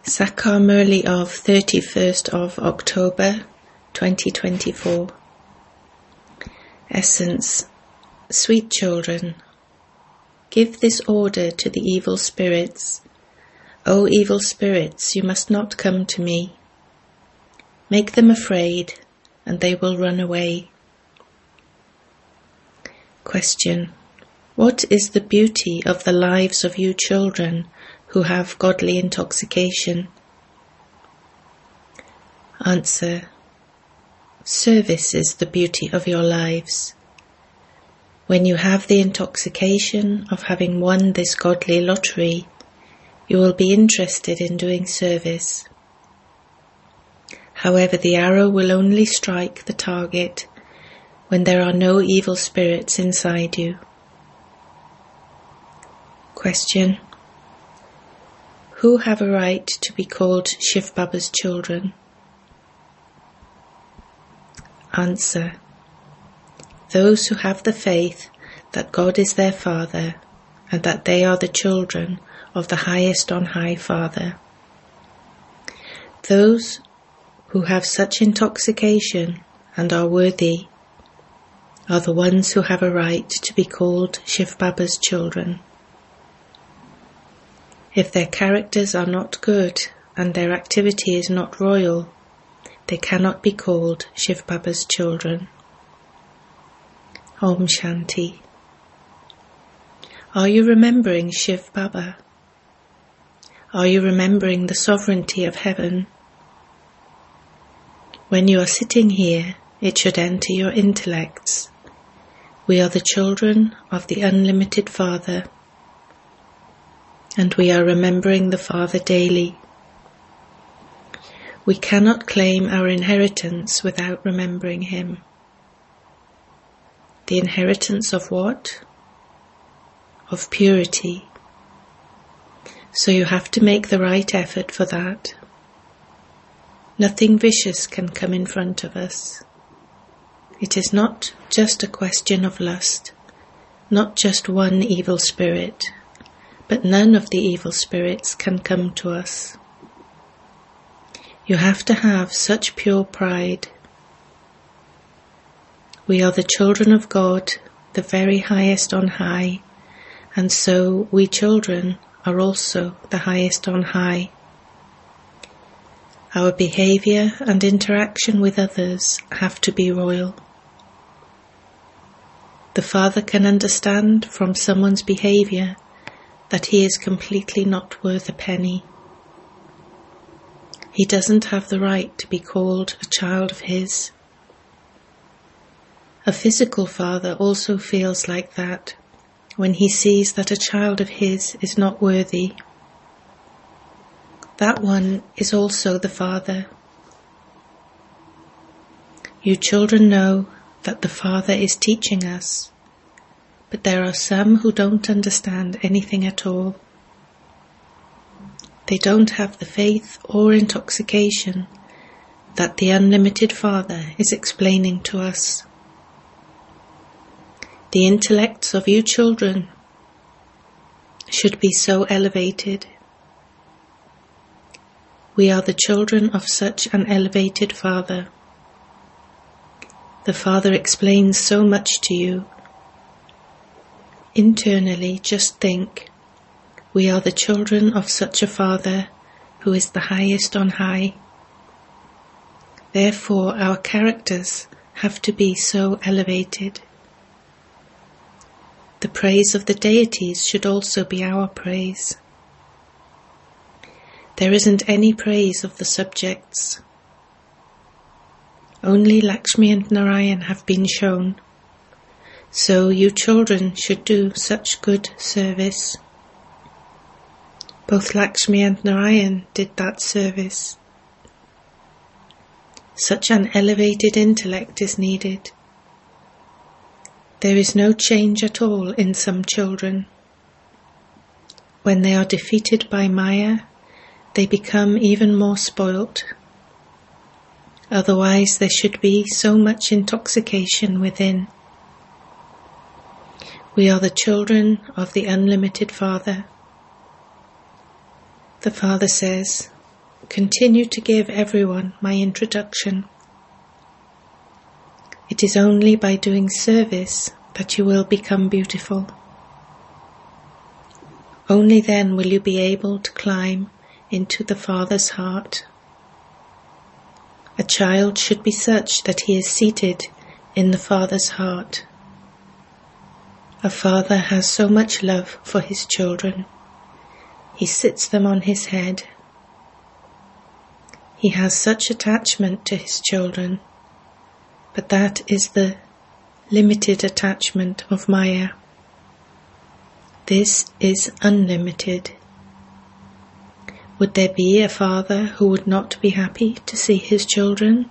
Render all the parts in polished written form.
Sakar Murli of 31st of October 2024. Essence. Sweet children, give this order to the evil spirits. O evil spirits, you must not come to me. Make them afraid, and they will run away. Question. What is the beauty of the lives of you children who have godly intoxication? Answer. Service is the beauty of your lives. When you have the intoxication of having won this godly lottery, you will be interested in doing service. However, the arrow will only strike the target when there are no evil spirits inside you. Question. Who have a right to be called Shiv Baba's children? Answer. Those who have the faith that God is their Father and that they are the children of the highest on high Father. Those who have such intoxication and are worthy are the ones who have a right to be called Shiv Baba's children. If their characters are not good and their activity is not royal, they cannot be called Shiv Baba's children. Om Shanti. Are you remembering Shiv Baba? Are you remembering the sovereignty of heaven? When you are sitting here, it should enter your intellects. We are the children of the unlimited Father, and we are remembering the Father daily. We cannot claim our inheritance without remembering Him. The inheritance of what? Of purity. So you have to make the right effort for that. Nothing vicious can come in front of us. It is not just a question of lust, not just one evil spirit, but none of the evil spirits can come to us. You have to have such pure pride. We are the children of God, the very highest on high, and so we children are also the highest on high. Our behavior and interaction with others have to be royal. The Father can understand from someone's behavior that he is completely not worth a penny. He doesn't have the right to be called a child of his. A physical father also feels like that when he sees that a child of his is not worthy. That one is also the Father. You children know that the Father is teaching us, but there are some who don't understand anything at all. They don't have the faith or intoxication that the unlimited Father is explaining to us. The intellects of you children should be so elevated. We are the children of such an elevated Father. The Father explains so much to you. Internally, just think, we are the children of such a Father who is the highest on high. Therefore, our characters have to be so elevated. The praise of the deities should also be our praise. There isn't any praise of the subjects. Only Lakshmi and Narayan have been shown. So you children should do such good service. Both Lakshmi and Narayan did that service. Such an elevated intellect is needed. There is no change at all in some children. When they are defeated by Maya, they become even more spoilt. Otherwise there should be so much intoxication within. We are the children of the unlimited Father. The Father says, continue to give everyone my introduction. It is only by doing service that you will become beautiful. Only then will you be able to climb into the Father's heart. A child should be such that he is seated in the Father's heart. A father has so much love for his children. He sits them on his head. He has such attachment to his children, but that is the limited attachment of Maya. This is unlimited. Would there be a father who would not be happy to see his children?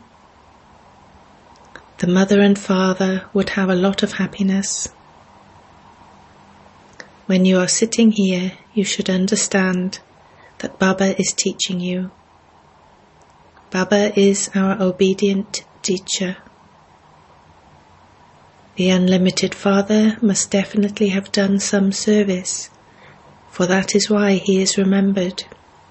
The mother and father would have a lot of happiness. When you are sitting here, you should understand that Baba is teaching you. Baba is our obedient teacher. The unlimited Father must definitely have done some service, for that is why he is remembered.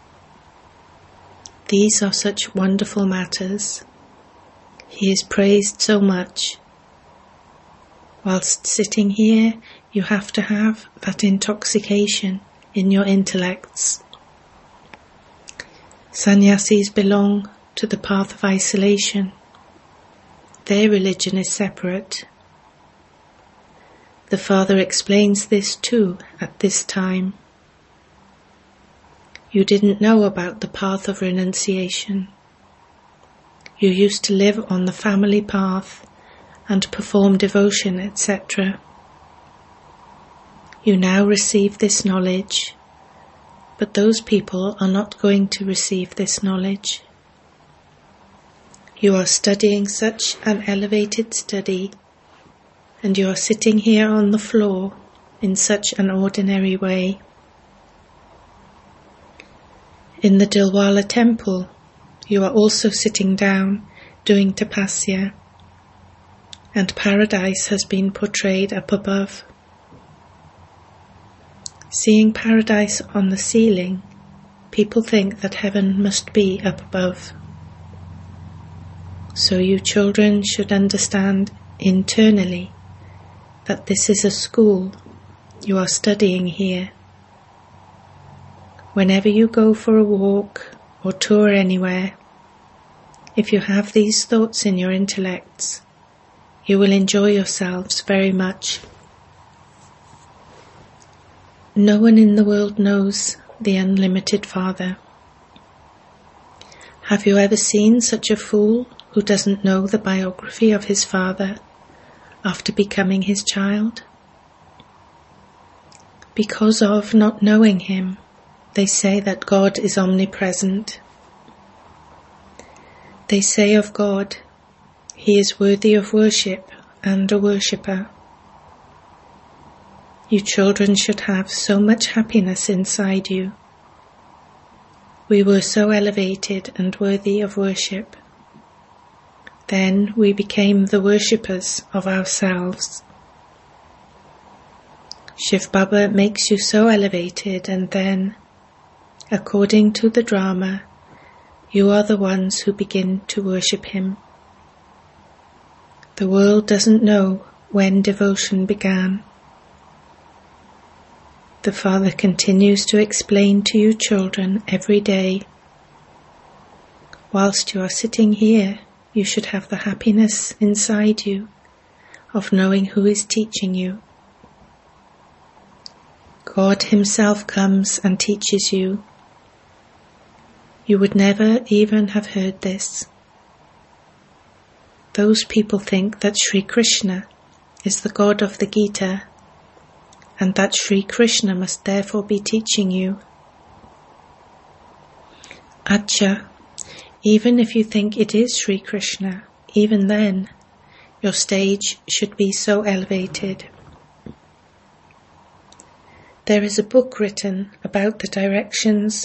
These are such wonderful matters. He is praised so much. Whilst sitting here, you have to have that intoxication in your intellects. Sannyasis belong to the path of isolation. Their religion is separate. The Father explains this too at this time. You didn't know about the path of renunciation. You used to live on the family path and perform devotion, etc. You now receive this knowledge, but those people are not going to receive this knowledge. You are studying such an elevated study, and you are sitting here on the floor in such an ordinary way. In the Dilwala temple, you are also sitting down doing tapasya, and paradise has been portrayed up above. Seeing paradise on the ceiling, people think that heaven must be up above. So you children should understand internally that this is a school. You are studying here. Whenever you go for a walk or tour anywhere, if you have these thoughts in your intellects, you will enjoy yourselves very much. No one in the world knows the unlimited Father. Have you ever seen such a fool who doesn't know the biography of his father after becoming his child? Because of not knowing him, they say that God is omnipresent. They say of God, he is worthy of worship and a worshipper. You children should have so much happiness inside you. We were so elevated and worthy of worship. Then we became the worshippers of ourselves. Shiv Baba makes you so elevated, and then, according to the drama, you are the ones who begin to worship him. The world doesn't know when devotion began. The Father continues to explain to you children every day. Whilst you are sitting here, you should have the happiness inside you of knowing who is teaching you. God himself comes and teaches you. You would never even have heard this. Those people think that Sri Krishna is the God of the Gita, and that Sri Krishna must therefore be teaching you. Acha, even if you think it is Sri Krishna, even then, your stage should be so elevated. There is a book written about the directions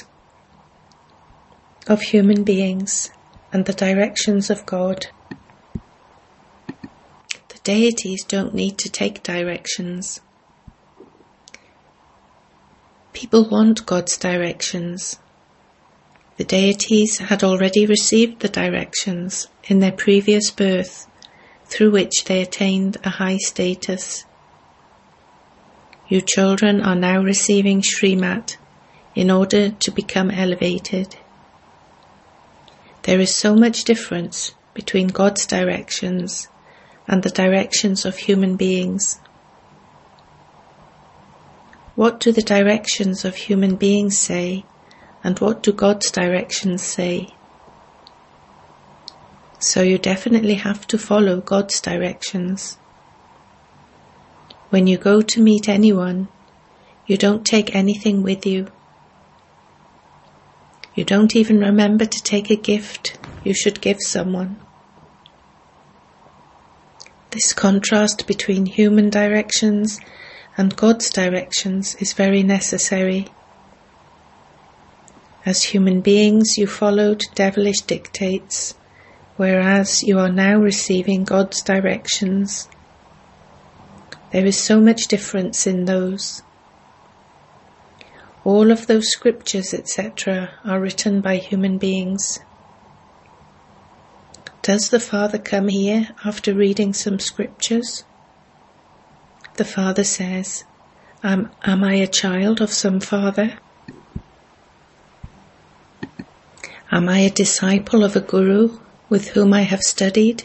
of human beings and the directions of God. The deities don't need to take directions. People want God's directions. The deities had already received the directions in their previous birth through which they attained a high status. You children are now receiving Srimat in order to become elevated. There is so much difference between God's directions and the directions of human beings. What do the directions of human beings say, and what do God's directions say? So you definitely have to follow God's directions. When you go to meet anyone, you don't take anything with you. You don't even remember to take a gift you should give someone. This contrast between human directions and God's directions is very necessary. As human beings, you followed devilish dictates, whereas you are now receiving God's directions. There is so much difference in those. All of those scriptures, etc., are written by human beings. Does the Father come here after reading some scriptures? The Father says, Am I a child of some Father? Am I a disciple of a Guru with whom I have studied?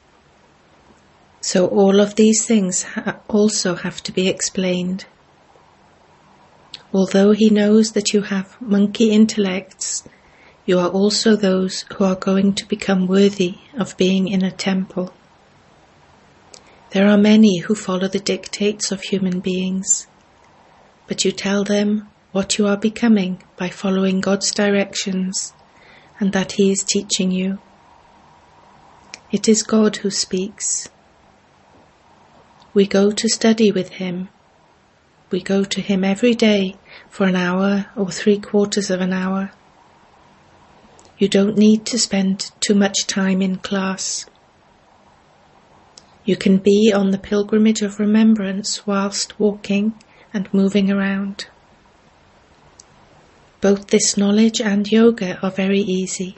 So all of these things also have to be explained. Although he knows that you have monkey intellects, you are also those who are going to become worthy of being in a temple. There are many who follow the dictates of human beings, but you tell them what you are becoming by following God's directions and that He is teaching you. It is God who speaks. We go to study with Him. We go to Him every day for an hour or 3/4 of an hour. You don't need to spend too much time in class. You can be on the pilgrimage of remembrance whilst walking and moving around. Both this knowledge and yoga are very easy.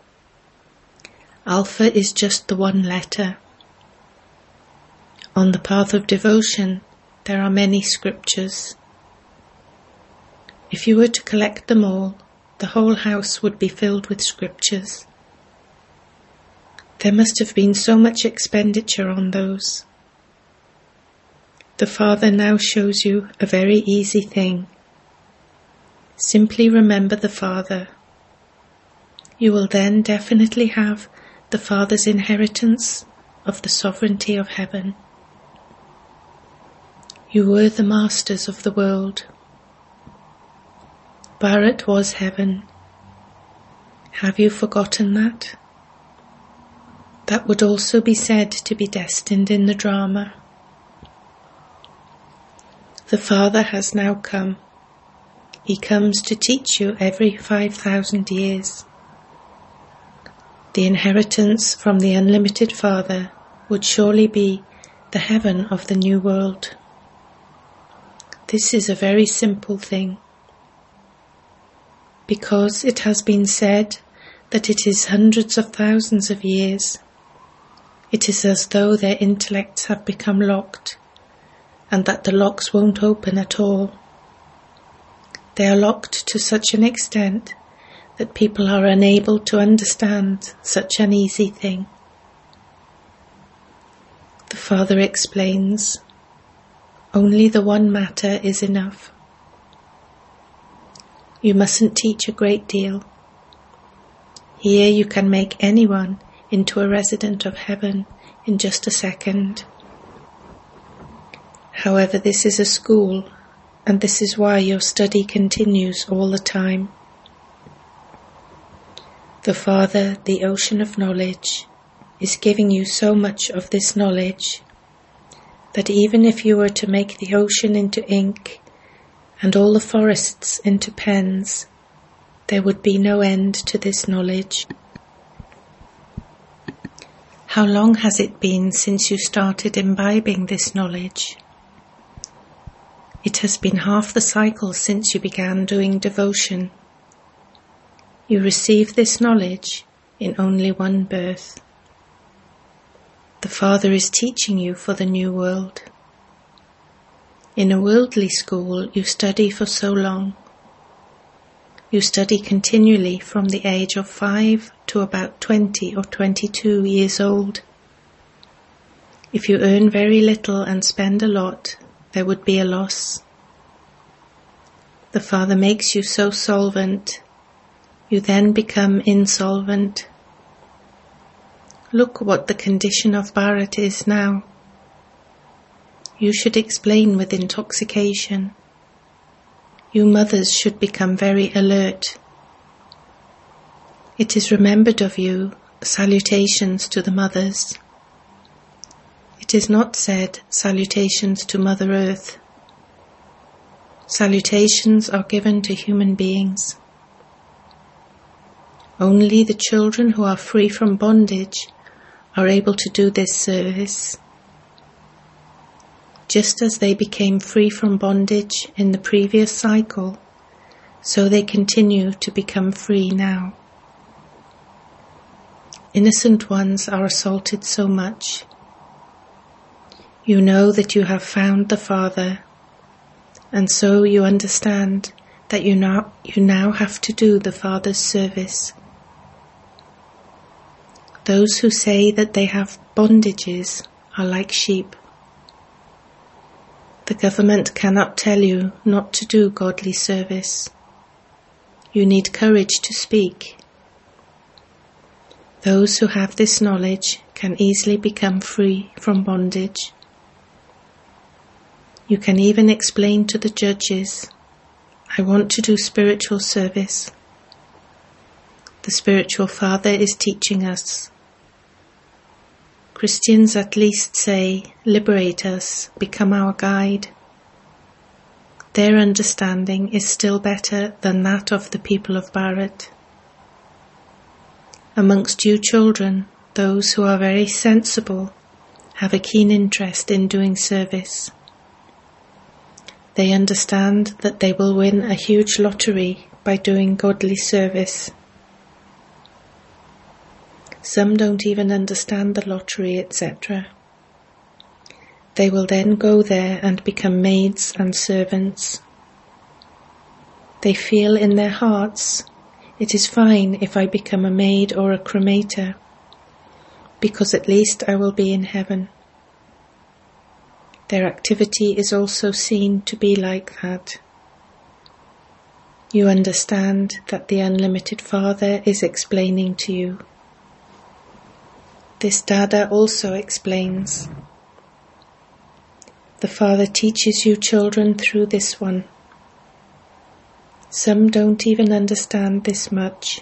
Alpha is just the one letter. On the path of devotion, there are many scriptures. If you were to collect them all, the whole house would be filled with scriptures. There must have been so much expenditure on those. The Father now shows you a very easy thing. Simply remember the Father. You will then definitely have the Father's inheritance of the sovereignty of heaven. You were the masters of the world. Bharat was heaven. Have you forgotten that? That would also be said to be destined in the drama. The Father has now come. He comes to teach you every 5,000 years. The inheritance from the unlimited Father would surely be the heaven of the new world. This is a very simple thing. Because it has been said that it is hundreds of thousands of years, it is as though their intellects have become locked, and that the locks won't open at all. They are locked to such an extent that people are unable to understand such an easy thing. The Father explains, only the one matter is enough. You mustn't teach a great deal. Here you can make anyone into a resident of heaven in just a second. However, this is a school, and this is why your study continues all the time. The Father, the ocean of knowledge, is giving you so much of this knowledge that even if you were to make the ocean into ink and all the forests into pens, there would be no end to this knowledge. How long has it been since you started imbibing this knowledge? It has been half the cycle since you began doing devotion. You receive this knowledge in only one birth. The Father is teaching you for the new world. In a worldly school, you study for so long. You study continually from the age of 5 to about 20 or 22 years old. If you earn very little and spend a lot, there would be a loss. The Father makes you so solvent, you then become insolvent. Look what the condition of Bharat is now. You should explain with intoxication. You mothers should become very alert. It is remembered of you, salutations to the mothers. It is not said, salutations to Mother Earth. Salutations are given to human beings. Only the children who are free from bondage are able to do this service. Just as they became free from bondage in the previous cycle, so they continue to become free now. Innocent ones are assaulted so much. You know that you have found the Father, and so you understand that you now have to do the Father's service. Those who say that they have bondages are like sheep. The government cannot tell you not to do godly service. You need courage to speak. Those who have this knowledge can easily become free from bondage. You can even explain to the judges, I want to do spiritual service. The spiritual Father is teaching us. Christians at least say, liberate us, become our guide. Their understanding is still better than that of the people of Bharat. Amongst you children, those who are very sensible have a keen interest in doing service. They understand that they will win a huge lottery by doing godly service. Some don't even understand the lottery, etc. They will then go there and become maids and servants. They feel in their hearts, it is fine if I become a maid or a cremator, because at least I will be in heaven. Their activity is also seen to be like that. You understand that the Unlimited Father is explaining to you. This Dada also explains. The Father teaches you children through this one. Some don't even understand this much.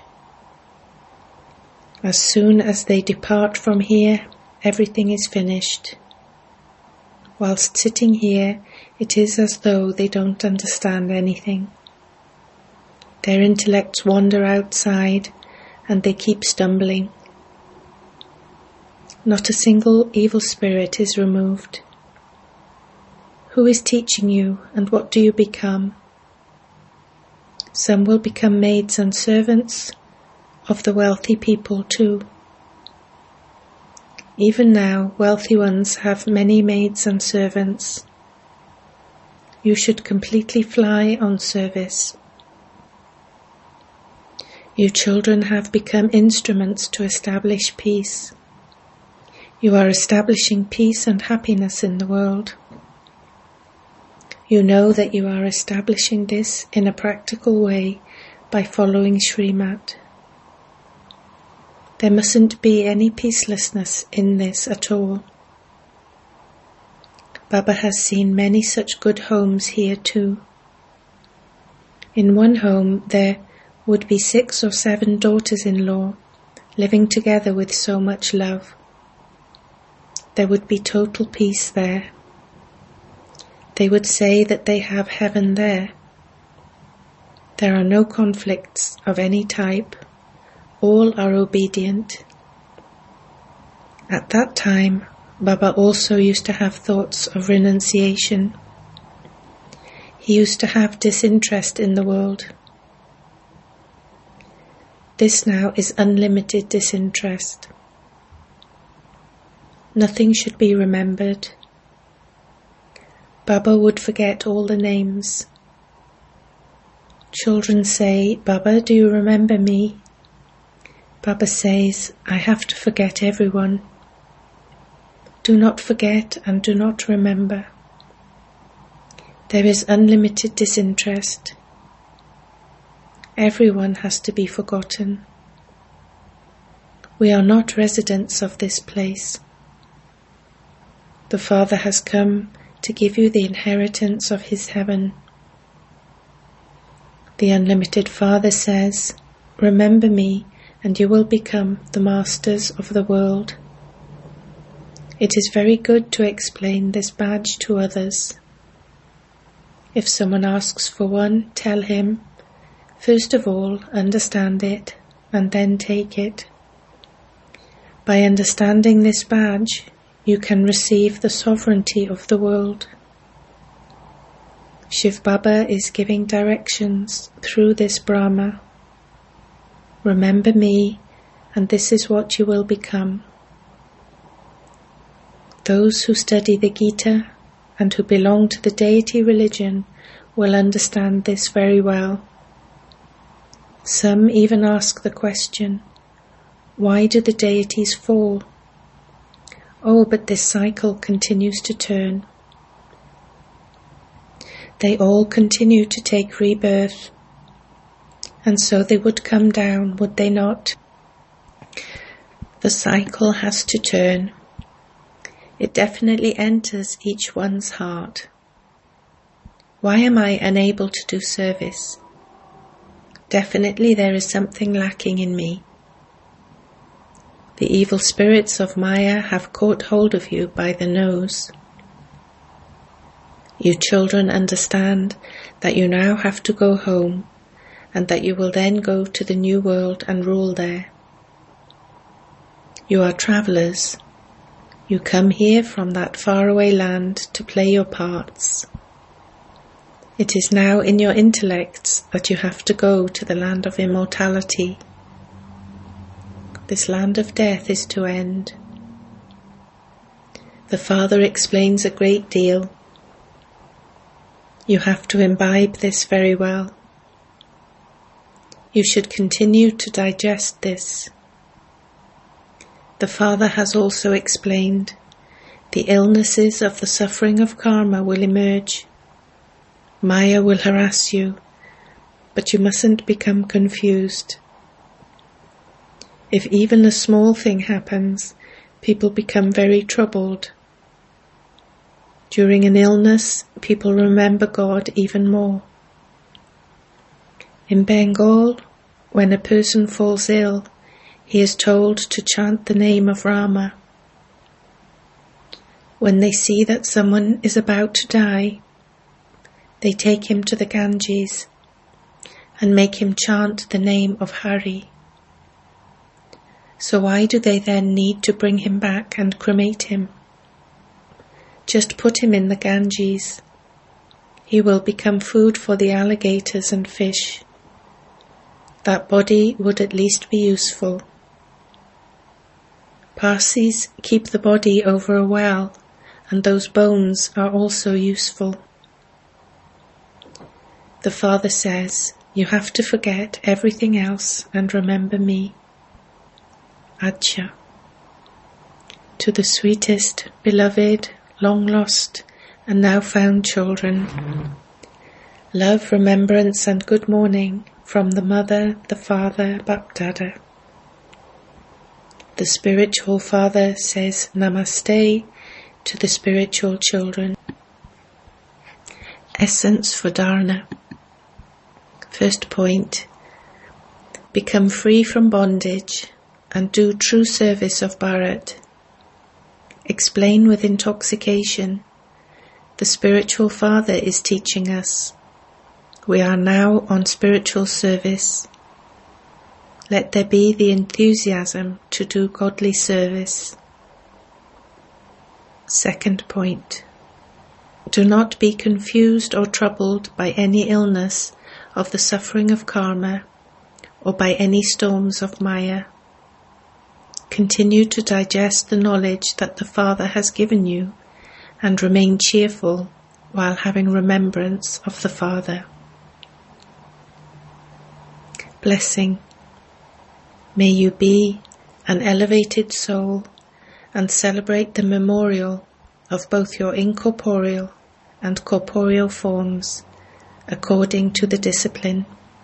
As soon as they depart from here, everything is finished. Whilst sitting here, it is as though they don't understand anything. Their intellects wander outside and they keep stumbling. Not a single evil spirit is removed. Who is teaching you, and what do you become? Some will become maids and servants of the wealthy people too. Even now, wealthy ones have many maids and servants. You should completely fly on service. You children have become instruments to establish peace. You are establishing peace and happiness in the world. You know that you are establishing this in a practical way by following Srimad. There mustn't be any peacelessness in this at all. Baba has seen many such good homes here too. In one home there would be 6 or 7 daughters-in-law living together with so much love. There would be total peace there. They would say that they have heaven there. There are no conflicts of any type. All are obedient. At that time, Baba also used to have thoughts of renunciation. He used to have disinterest in the world. This now is unlimited disinterest. Nothing should be remembered. Baba would forget all the names. Children say, "Baba, do you remember me?" Baba says, "I have to forget everyone. Do not forget and do not remember." There is unlimited disinterest. Everyone has to be forgotten. We are not residents of this place. The Father has come to give you the inheritance of his heaven. The Unlimited Father says, "Remember me and you will become the masters of the world." It is very good to explain this badge to others. If someone asks for one, tell him, first of all, understand it and then take it. By understanding this badge, you can receive the sovereignty of the world. Shiv Baba is giving directions through this Brahma. Remember me, and this is what you will become. Those who study the Gita and who belong to the deity religion will understand this very well. Some even ask the question, why do the deities fall? Oh, but this cycle continues to turn. They all continue to take rebirth, and so they would come down, would they not? The cycle has to turn. It definitely enters each one's heart. Why am I unable to do service? Definitely there is something lacking in me. The evil spirits of Maya have caught hold of you by the nose. You children understand that you now have to go home and that you will then go to the new world and rule there. You are travellers. You come here from that faraway land to play your parts. It is now in your intellects that you have to go to the land of immortality. This land of death is to end. The Father explains a great deal. You have to imbibe this very well. You should continue to digest this. The Father has also explained the illnesses of the suffering of karma will emerge. Maya will harass you, but you mustn't become confused. If even a small thing happens, people become very troubled. During an illness, people remember God even more. In Bengal, when a person falls ill, he is told to chant the name of Rama. When they see that someone is about to die, they take him to the Ganges and make him chant the name of Hari. So why do they then need to bring him back and cremate him? Just put him in the Ganges. He will become food for the alligators and fish. That body would at least be useful. Parsis keep the body over a well, and those bones are also useful. The Father says, you have to forget everything else and remember me. Acha. To the sweetest, beloved, long-lost, and now found children, love, remembrance, and good morning from the Mother, the Father, Bapdada. The Spiritual Father says Namaste to the spiritual children. Essence for Dharana. First point, become free from bondage and do true service of Bharat. Explain with intoxication. The Spiritual Father is teaching us. We are now on spiritual service. Let there be the enthusiasm to do godly service. Second point. Do not be confused or troubled by any illness of the suffering of karma or by any storms of Maya. Continue to digest the knowledge that the Father has given you and remain cheerful while having remembrance of the Father. Blessing. May you be an elevated soul and celebrate the memorial of both your incorporeal and corporeal forms according to the discipline.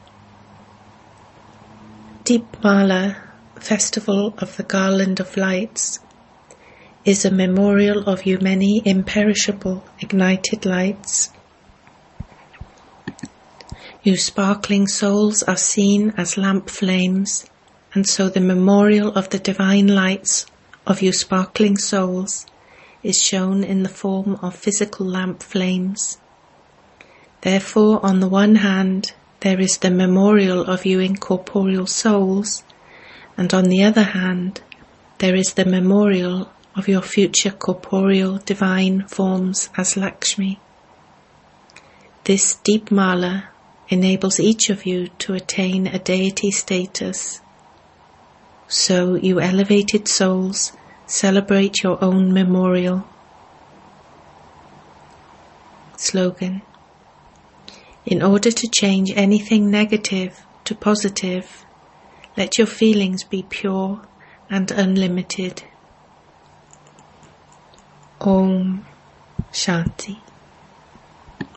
Deepmala, Festival of the Garland of Lights, is a memorial of you many imperishable ignited lights. You sparkling souls are seen as lamp flames, and so the memorial of the divine lights of you sparkling souls is shown in the form of physical lamp flames. Therefore, on the one hand, there is the memorial of you incorporeal souls, and on the other hand, there is the memorial of your future corporeal divine forms as Lakshmi. This Deepmala enables each of you to attain a deity status. So, you elevated souls, celebrate your own memorial. Slogan. In order to change anything negative to positive, let your feelings be pure and unlimited. Om Shanti.